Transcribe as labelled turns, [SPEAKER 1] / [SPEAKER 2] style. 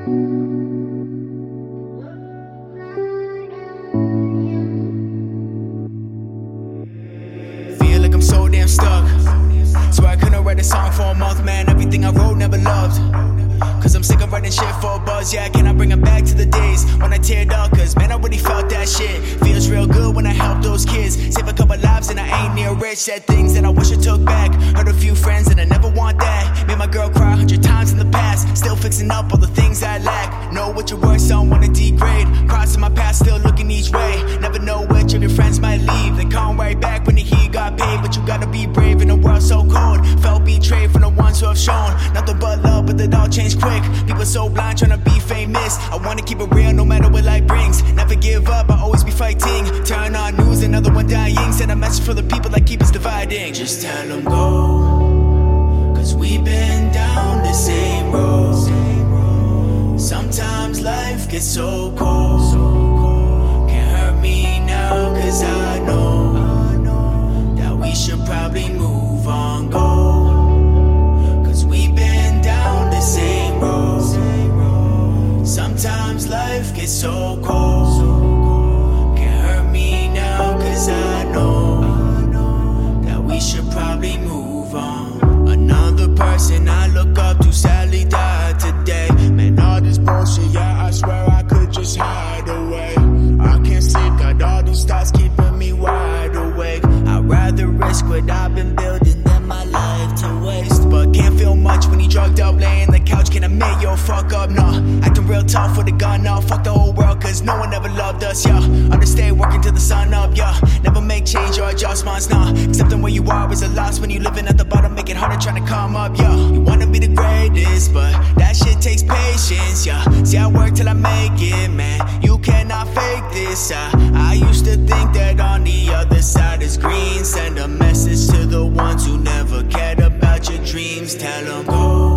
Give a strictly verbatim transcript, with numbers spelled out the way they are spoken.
[SPEAKER 1] Feel like I'm so damn stuck. Swear I couldn't write a song for a month, man. Everything I wrote never loved. Cause I'm sick of writing shit for a buzz, yeah. Can I bring it back to the days when I teared up? Cause man, I really felt that shit. Feels real good when I help those kids. Save a couple lives and I ain't near rich. Said things that I wish I took back. Hurt a few friends and I never want that. Made my girl cry a hundred times in the past. Still fixing up all the things I lack. Know what you're worth, so I don't wanna degrade. Crossing my path, still looking each way. Never know which of your friends might leave. They come right back when the heat got paid. But you gotta be brave in a world so cold. Felt betrayed from the ones who have shown nothing but love, but it all changed quick. People so blind trying to be famous. I wanna keep it real no matter what life brings. Never give up, I always be fighting. Turn on news, another one dying. Send a message for the people that keep us dividing. Just tell them go, cause we've been down the same road. Sometimes life gets so cold. Can't hurt me now, cause I know that we should probably move on, go. Sometimes life gets so cold. Can't hurt me now, cause I know that we should probably move on. Another person I look up to sadly died today. Man, all this bullshit, yeah, I swear I could just hide away. I can't sleep, got all these thoughts keeping me wide awake. I'd rather risk what I've been building than my life to waste. But can't feel much when you drugged up, laying the couch. Can't admit, yo, fuck up, nah. Acting real tough with a gun, nah. Fuck the whole world, cause no one ever loved us, yeah. Understay, working till the sun up, yeah. Never make change or adjustments, nah. Accepting where you are is a loss. When you living at the bottom, make it harder trying to come up, yeah. You wanna be the greatest, but that shit takes patience, yeah. See, I work till I make it, man. You cannot fake this, uh. I used to think that on the other side is green. Send a message to the ones who never cared about your dreams. Tell them go,